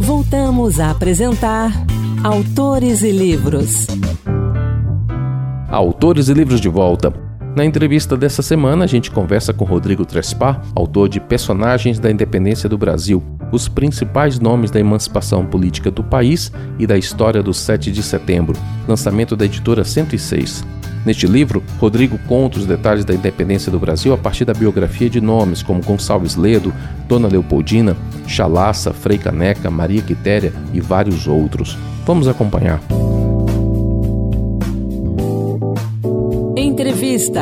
Voltamos a apresentar Autores e Livros. Autores e Livros de volta. Na entrevista dessa semana, a gente conversa com Rodrigo Trespa, autor de Personagens da Independência do Brasil, os principais nomes da emancipação política do país e da história do 7 de setembro, lançamento da editora 106. Neste livro, Rodrigo conta os detalhes da independência do Brasil a partir da biografia de nomes como Gonçalves Ledo, Dona Leopoldina, Chalaça, Frei Caneca, Maria Quitéria e vários outros. Vamos acompanhar. Entrevista.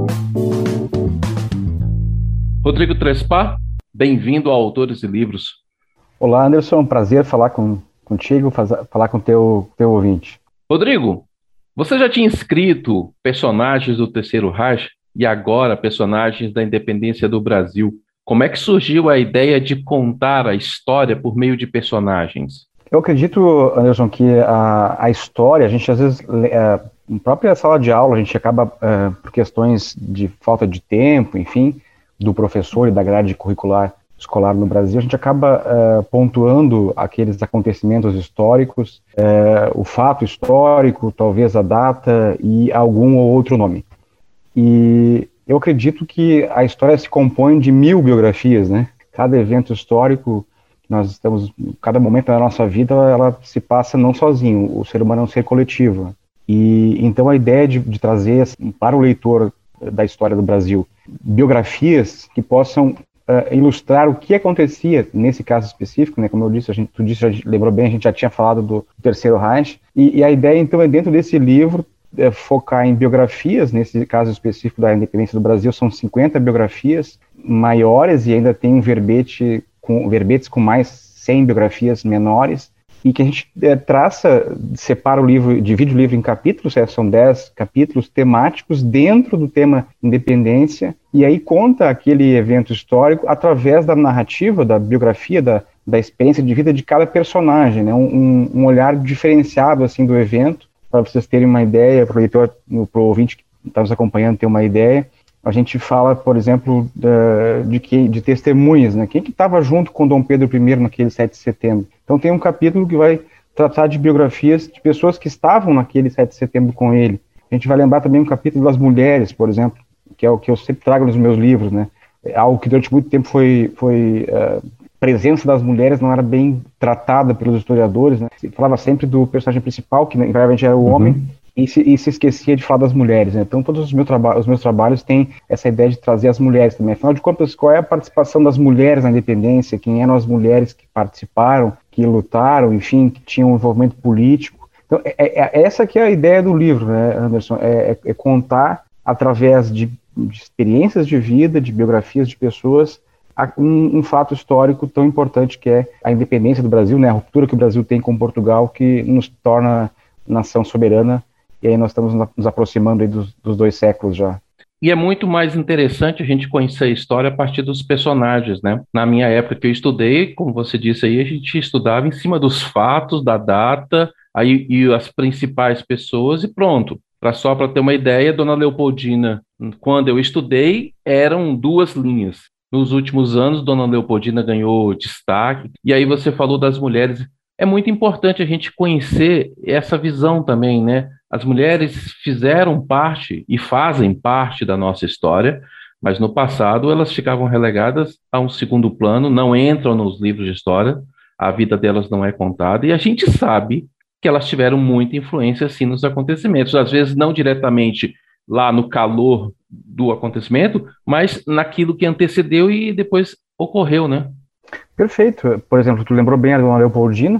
Rodrigo Trespa, bem-vindo a Autores e Livros. Olá, Anderson, é um prazer falar contigo, falar com o teu ouvinte. Rodrigo, você já tinha escrito personagens do Terceiro Reich e agora personagens da independência do Brasil. Como é que surgiu a ideia de contar a história por meio de personagens? Eu acredito, Anderson, que a história, a gente às vezes, na própria sala de aula, a gente acaba, por questões de falta de tempo, enfim, do professor e da grade curricular escolar no Brasil, a gente acaba pontuando aqueles acontecimentos históricos, o fato histórico, talvez a data e algum ou outro nome. E eu acredito que a história se compõe de 1000 biografias, né? Cada evento histórico que nós estamos, cada momento da nossa vida, ela se passa não sozinho, o ser humano é um ser coletivo. E então a ideia de trazer assim, para o leitor da história do Brasil biografias que possam ilustrar o que acontecia nesse caso específico, né? Como eu disse, tu disse, já lembrou bem, a gente já tinha falado do Terceiro Reich, e a ideia então é dentro desse livro focar em biografias, nesse caso específico da independência do Brasil, são 50 biografias maiores e ainda tem um verbetes com mais 100 biografias menores, e que a gente separa o livro, divide o livro em capítulos, são 10 capítulos temáticos dentro do tema independência, e aí conta aquele evento histórico através da narrativa, da biografia, da experiência de vida de cada personagem, né? Um olhar diferenciado assim, do evento, para vocês terem uma ideia, para o leitor, para o ouvinte que está nos acompanhando ter uma ideia. A gente fala, por exemplo, de testemunhas, né? Quem que estava junto com Dom Pedro I naquele 7 de setembro? Então tem um capítulo que vai tratar de biografias de pessoas que estavam naquele 7 de setembro com ele. A gente vai lembrar também um capítulo das mulheres, por exemplo, que é o que eu sempre trago nos meus livros, né? Algo que durante muito tempo foi presença das mulheres não era bem tratada pelos historiadores, né? Se falava sempre do personagem principal, que invariavelmente era o homem, e se esquecia de falar das mulheres, né? Então todos os meus trabalhos têm essa ideia de trazer as mulheres também. Afinal de contas, qual é a participação das mulheres na independência? Quem eram as mulheres que participaram, que lutaram, enfim, que tinham um envolvimento político? Então essa que é a ideia do livro, né, Anderson? É contar através de experiências de vida, de biografias de pessoas, um fato histórico tão importante que é a independência do Brasil, né? A ruptura que o Brasil tem com Portugal, que nos torna nação soberana. E aí nós estamos nos aproximando aí dos 2 séculos já. E é muito mais interessante a gente conhecer a história a partir dos personagens, né? Na minha época que eu estudei, como você disse aí, a gente estudava em cima dos fatos, da data, aí e as principais pessoas e pronto. Só para ter uma ideia, Dona Leopoldina, quando eu estudei, eram 2 linhas. Nos últimos anos, Dona Leopoldina ganhou destaque. E aí você falou das mulheres. É muito importante a gente conhecer essa visão também, né? As mulheres fizeram parte e fazem parte da nossa história, mas no passado elas ficavam relegadas a um segundo plano, não entram nos livros de história, a vida delas não é contada, e a gente sabe que elas tiveram muita influência, sim, nos acontecimentos, às vezes não diretamente lá no calor do acontecimento, mas naquilo que antecedeu e depois ocorreu, né? Perfeito. Por exemplo, tu lembrou bem a Dona Leopoldina,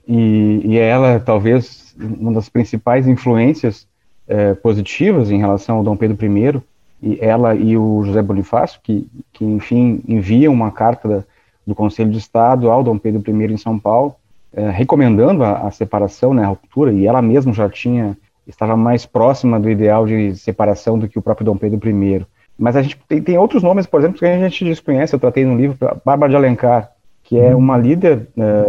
e ela talvez uma das principais influências positivas em relação ao Dom Pedro I, e ela e o José Bonifácio, que enfim, enviam uma carta do Conselho de Estado ao Dom Pedro I em São Paulo, recomendando a separação, né, a ruptura, e ela mesma estava mais próxima do ideal de separação do que o próprio Dom Pedro I. Mas a gente tem outros nomes, por exemplo, que a gente desconhece. Eu tratei no livro, Bárbara de Alencar, que é uma líder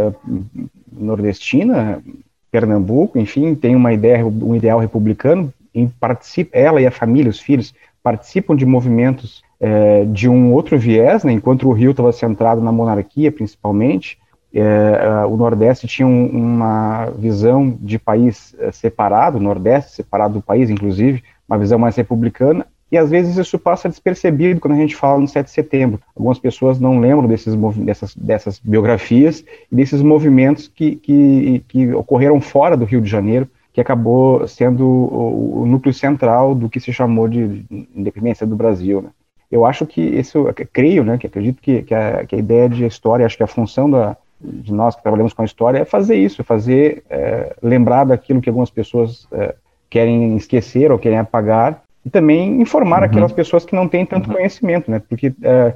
nordestina, Pernambuco, enfim, tem um ideal republicano, ela e a família, os filhos, participam de movimentos de um outro viés, né, enquanto o Rio estava centrado na monarquia, principalmente, O Nordeste tinha uma visão de país separado, o Nordeste separado do país, inclusive, uma visão mais republicana, e às vezes isso passa despercebido quando a gente fala no 7 de setembro. Algumas pessoas não lembram dessas biografias e desses movimentos que ocorreram fora do Rio de Janeiro, que acabou sendo o núcleo central do que se chamou de independência do Brasil, né? Eu acho que isso, creio, né, que acredito que a ideia de história, acho que a função de nós que trabalhamos com a história é fazer isso, lembrar daquilo que algumas pessoas querem esquecer ou querem apagar, e também informar aquelas pessoas que não têm tanto conhecimento, né? Porque,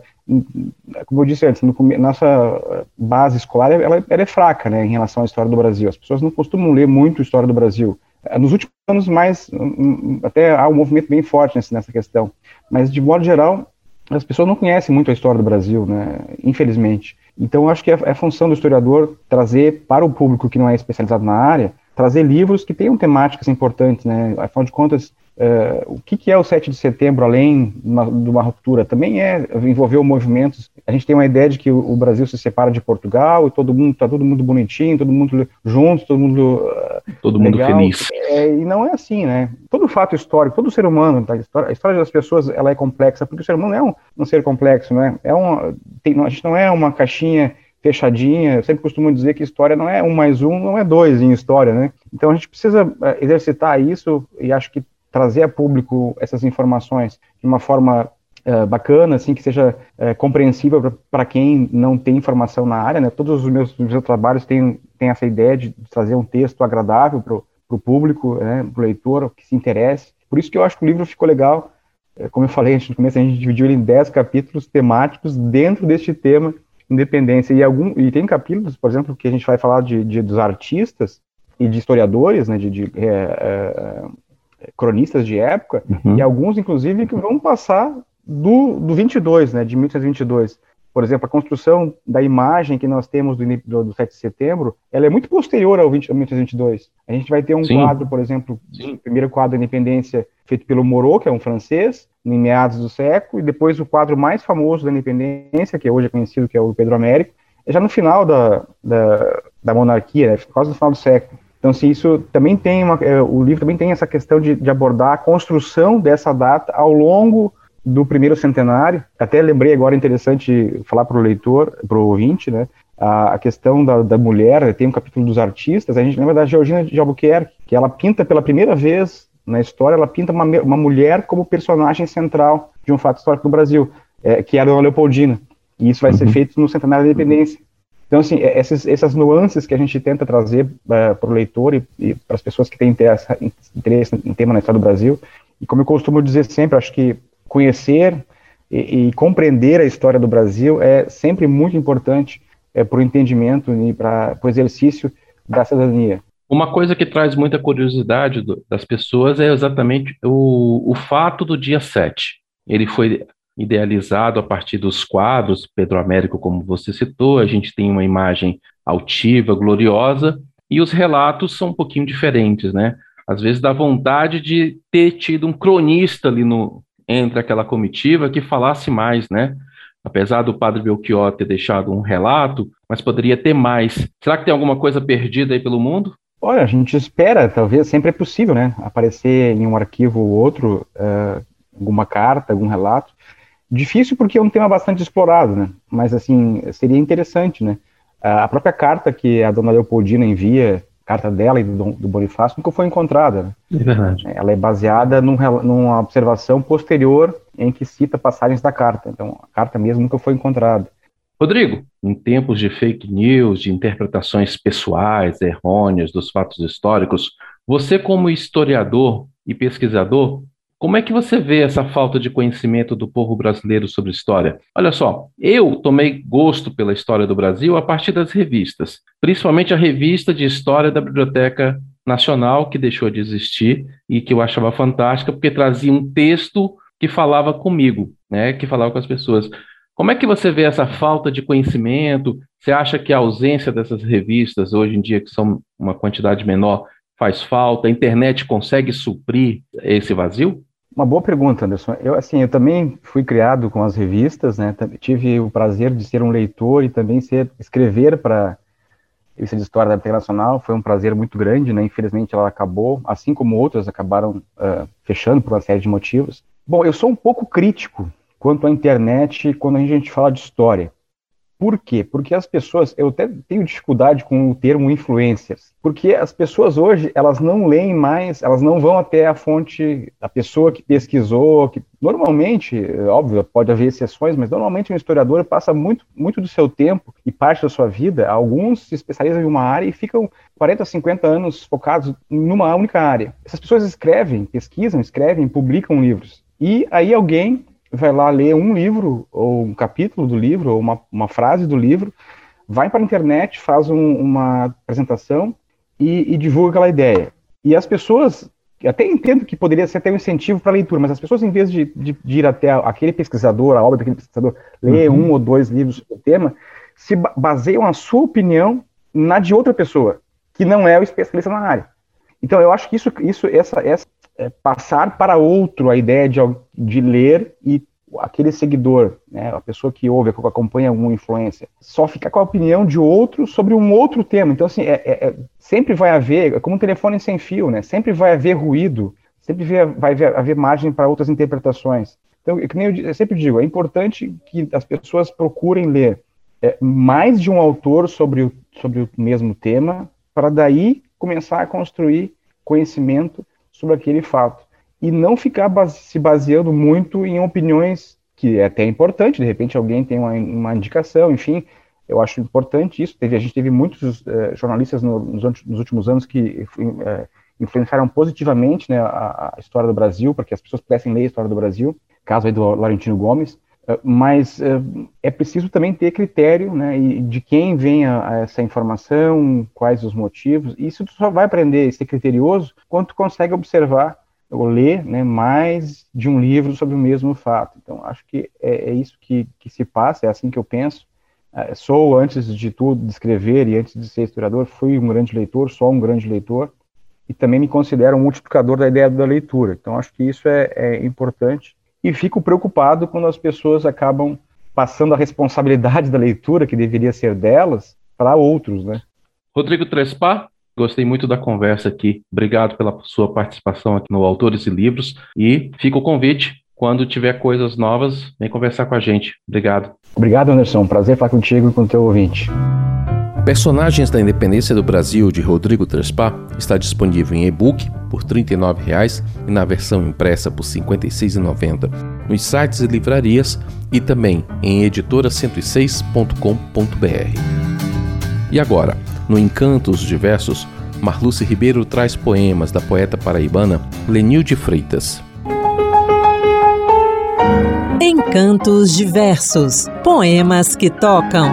como eu disse antes, nossa base escolar ela é fraca, né, em relação à história do Brasil. As pessoas não costumam ler muito a história do Brasil. Nos últimos anos, até há um movimento bem forte nessa questão. Mas, de modo geral, as pessoas não conhecem muito a história do Brasil, né, infelizmente. Então, acho que é função do historiador trazer para o público que não é especializado na área, trazer livros que tenham temáticas importantes, né? Afinal de contas, o que é o 7 de setembro, além de uma ruptura? Também envolveu movimentos. A gente tem uma ideia de que o Brasil se separa de Portugal e está todo mundo bonitinho, todo mundo junto, todo mundo legal. Feliz. E não é assim, né? Todo fato histórico, todo ser humano, tá? A história das pessoas ela é complexa, porque o ser humano é um ser complexo, né? A gente não é uma caixinha fechadinha. Eu sempre costumo dizer que história não é 1 mais 1, não é 2 em história, né? Então a gente precisa exercitar isso, e acho que trazer a público essas informações de uma forma bacana, assim, que seja compreensível para quem não tem informação na área, né? Todos os meus trabalhos têm essa ideia de trazer um texto agradável para o público, né, para o leitor, que se interesse. Por isso que eu acho que o livro ficou legal. Como eu falei no começo, a gente dividiu ele em 10 capítulos temáticos dentro deste tema independência. E tem capítulos, por exemplo, que a gente vai falar dos artistas e de historiadores, né, cronistas de época, e alguns, inclusive, que vão passar do 22, né, de 1822. Por exemplo, a construção da imagem que nós temos do 7 de setembro, ela é muito posterior ao 1822. A gente vai ter um quadro, por exemplo, o primeiro quadro da independência feito pelo Moreau, que é um francês, em meados do século, e depois o quadro mais famoso da independência, que hoje é conhecido, que é o Pedro Américo, é já no final da monarquia, né, quase no final do século. Então, assim, isso também tem o livro também tem essa questão de abordar a construção dessa data ao longo do primeiro centenário. Até lembrei agora, interessante falar para o leitor, para o ouvinte, né, a questão da mulher. Tem um capítulo dos artistas. A gente lembra da Georgina de Albuquerque, que ela pinta pela primeira vez na história, ela pinta uma mulher como personagem central de um fato histórico no Brasil, que é a Dona Leopoldina. E isso vai ser feito no centenário da independência. Então, assim, essas nuances que a gente tenta trazer para o leitor e para as pessoas que têm interesse em tema na história do Brasil. E como eu costumo dizer sempre, acho que conhecer e compreender a história do Brasil é sempre muito importante para o entendimento e para o exercício da cidadania. Uma coisa que traz muita curiosidade das pessoas é exatamente o fato do dia 7. Ele foi idealizado a partir dos quadros, Pedro Américo, como você citou. A gente tem uma imagem altiva, gloriosa, e os relatos são um pouquinho diferentes, né? Às vezes dá vontade de ter tido um cronista ali entre aquela comitiva que falasse mais, né? Apesar do padre Belchior ter deixado um relato, mas poderia ter mais. Será que tem alguma coisa perdida aí pelo mundo? Olha, a gente espera, talvez, sempre é possível, né? Aparecer em um arquivo ou outro, alguma carta, algum relato. Difícil porque é um tema bastante explorado, né? Mas, assim, seria interessante, né? A própria carta que a dona Leopoldina envia, carta dela e do Bonifácio, nunca foi encontrada, né? É verdade. Ela é baseada numa observação posterior em que cita passagens da carta. Então, a carta mesmo nunca foi encontrada. Rodrigo, em tempos de fake news, de interpretações pessoais, errôneas dos fatos históricos, você como historiador e pesquisador, como é que você vê essa falta de conhecimento do povo brasileiro sobre história? Olha só, eu tomei gosto pela história do Brasil a partir das revistas, principalmente a revista de história da Biblioteca Nacional, que deixou de existir e que eu achava fantástica, porque trazia um texto que falava comigo, né, que falava com as pessoas. Como é que você vê essa falta de conhecimento? Você acha que a ausência dessas revistas, hoje em dia, que são uma quantidade menor, faz falta? A internet consegue suprir esse vazio? Uma boa pergunta, Anderson. Eu também fui criado com as revistas, né? Tive o prazer de ser um leitor e também escrever para revista de História da Internacional. Foi um prazer muito grande, né? Infelizmente ela acabou, assim como outras acabaram fechando por uma série de motivos. Bom, eu sou um pouco crítico quanto à internet quando a gente fala de história. Por quê? Porque as pessoas, eu até tenho dificuldade com o termo influencers, porque as pessoas hoje, elas não leem mais, elas não vão até a fonte, a pessoa que pesquisou, que normalmente, óbvio, pode haver exceções, mas normalmente um historiador passa muito do seu tempo e parte da sua vida, alguns se especializam em uma área e ficam 40, 50 anos focados numa única área. Essas pessoas escrevem, pesquisam, escrevem, publicam livros. E aí alguém vai lá ler um livro, ou um capítulo do livro, ou uma frase do livro, vai para a internet, faz uma apresentação e divulga aquela ideia. E as pessoas, até entendo que poderia ser até um incentivo para a leitura, mas as pessoas, em vez de ir até aquele pesquisador, a obra daquele pesquisador, ler um ou dois livros sobre o tema, se baseiam a sua opinião na de outra pessoa, que não é o especialista na área. Então, eu acho que passar para outro a ideia de ler e aquele seguidor, né, a pessoa que ouve, que acompanha alguma influência, só ficar com a opinião de outro sobre um outro tema. Então, assim, sempre vai haver, como um telefone sem fio, né, sempre vai haver ruído, sempre vai haver margem para outras interpretações. Então, que nem eu sempre digo, é importante que as pessoas procurem ler mais de um autor sobre o mesmo tema, para daí começar a construir conhecimento sobre aquele fato. E não ficar se baseando muito em opiniões, que é até importante, de repente alguém tem uma indicação, enfim, eu acho importante isso. A gente teve muitos jornalistas nos últimos anos que influenciaram positivamente, né, a história do Brasil, para que as pessoas pudessem ler a história do Brasil, caso aí do Laurentino Gomes, mas é preciso também ter critério, né, e de quem vem essa informação, quais os motivos. Isso tu só vai aprender a ser criterioso quando tu consegue observar ou ler, né, mais de um livro sobre o mesmo fato. Então, acho que é isso que se passa, é assim que eu penso. Sou, antes de tudo, de escrever e antes de ser historiador, fui um grande leitor, sou um grande leitor, e também me considero um multiplicador da ideia da leitura. Então, acho que isso é importante. E fico preocupado quando as pessoas acabam passando a responsabilidade da leitura, que deveria ser delas, para outros, né? Rodrigo Trespa, gostei muito da conversa aqui. Obrigado pela sua participação aqui no Autores e Livros. E fica o convite, quando tiver coisas novas, vem conversar com a gente. Obrigado. Obrigado, Anderson. Prazer falar contigo e com o teu ouvinte. Personagens da Independência do Brasil, de Rodrigo Trespa, está disponível em e-book por R$ 39,00 e na versão impressa por R$ 56,90 nos sites e livrarias e também em editora106.com.br. E agora, no Encantos Diversos, Marluce Ribeiro traz poemas da poeta paraibana Lenilde Freitas. Encantos Diversos, poemas que tocam.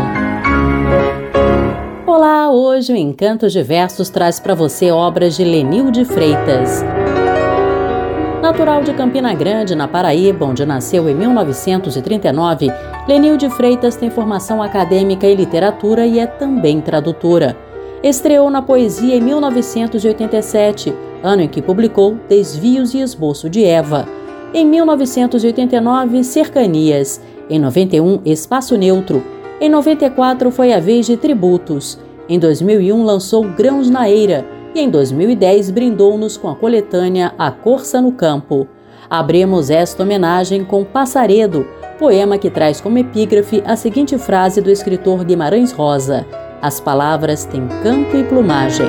Olá, hoje o Encantos Diversos traz para você obras de Lenilde Freitas. Natural de Campina Grande, na Paraíba, onde nasceu em 1939, Lenilde Freitas tem formação acadêmica em literatura e é também tradutora. Estreou na poesia em 1987, ano em que publicou Desvios e Esboço de Eva. Em 1989, Cercanias. Em 91, Espaço Neutro. Em 94 foi a vez de Tributos. Em 2001 lançou Grãos na Eira e em 2010 brindou-nos com a coletânea A Corça no Campo. Abrimos esta homenagem com Passaredo, poema que traz como epígrafe a seguinte frase do escritor Guimarães Rosa: as palavras têm canto e plumagem.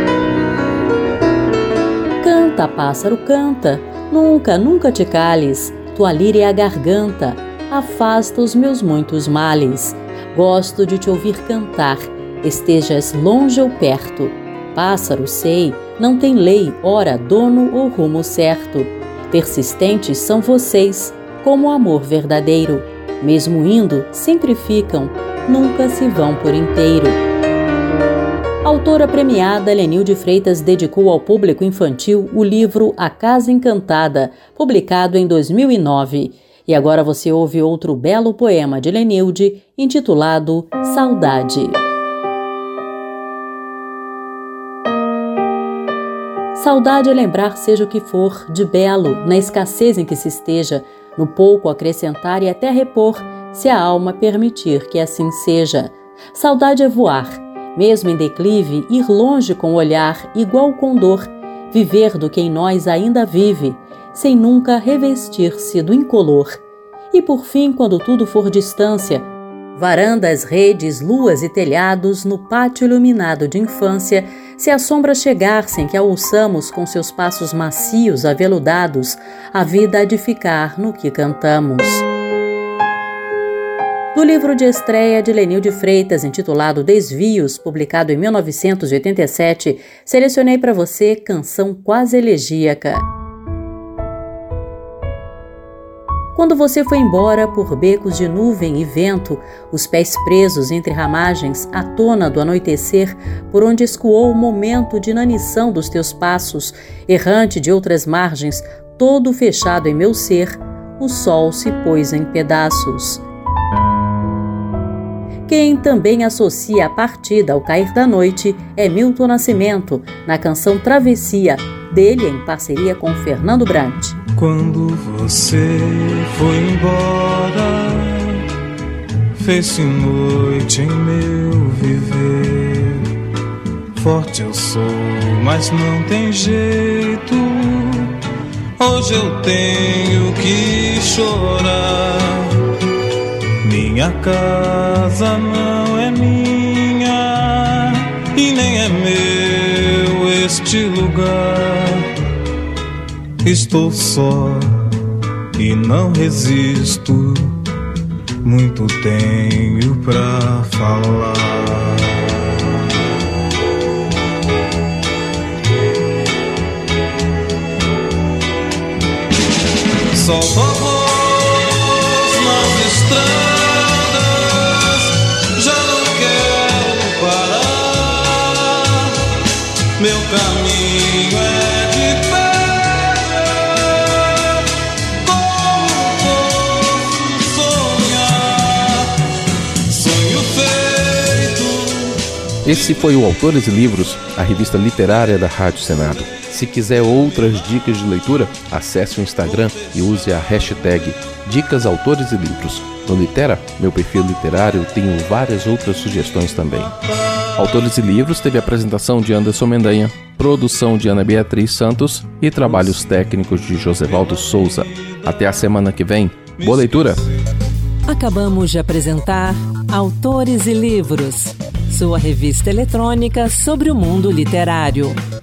Canta, pássaro, canta, nunca, nunca te cales, tua lira é a garganta, afasta os meus muitos males. Gosto de te ouvir cantar, estejas longe ou perto. Pássaro, sei, não tem lei, hora, dono ou rumo certo. Persistentes são vocês, como o amor verdadeiro. Mesmo indo, sempre ficam, nunca se vão por inteiro. A autora premiada Lenilde Freitas dedicou ao público infantil o livro A Casa Encantada, publicado em 2009. E agora você ouve outro belo poema de Lenilde, intitulado Saudade. Saudade é lembrar, seja o que for, de belo, na escassez em que se esteja, no pouco acrescentar e até repor, se a alma permitir que assim seja. Saudade é voar, Mesmo em declive, ir longe com o olhar igual condor, viver do que em nós ainda vive, sem nunca revestir-se do incolor. E por fim, quando tudo for distância, varandas, redes, luas e telhados no pátio iluminado de infância, se a sombra chegar sem que a ouçamos com seus passos macios, aveludados, a vida há de ficar no que cantamos. Do livro de estreia de Lenil de Freitas, intitulado Desvios, publicado em 1987, selecionei para você Canção Quase Elegíaca. Quando você foi embora por becos de nuvem e vento, os pés presos entre ramagens, à tona do anoitecer, por onde escoou o momento de inanição dos teus passos, errante de outras margens, todo fechado em meu ser, o sol se pôs em pedaços. Quem também associa a partida ao cair da noite é Milton Nascimento, na canção Travessia, dele em parceria com Fernando Brant. Quando você foi embora, fez-se noite em meu viver. Forte eu sou, mas não tem jeito. Hoje eu tenho que chorar. Minha casa não é minha e nem é meu este lugar. Estou só e não resisto, muito tenho pra falar. Solta a voz nas estradas, já não quero parar. Meu caminho é de pedra, como posso sonhar? Sonho feito. Esse foi o Autores e Livros, a revista literária da Rádio Senado. Se quiser outras dicas de leitura, acesse o Instagram e use a hashtag Dicas Autores e Livros. No Litera, meu perfil literário, tenho várias outras sugestões também. Autores e Livros teve a apresentação de Anderson Mendanha, produção de Ana Beatriz Santos e trabalhos técnicos de Josevaldo Souza. Até a semana que vem. Boa leitura! Acabamos de apresentar Autores e Livros, sua revista eletrônica sobre o mundo literário.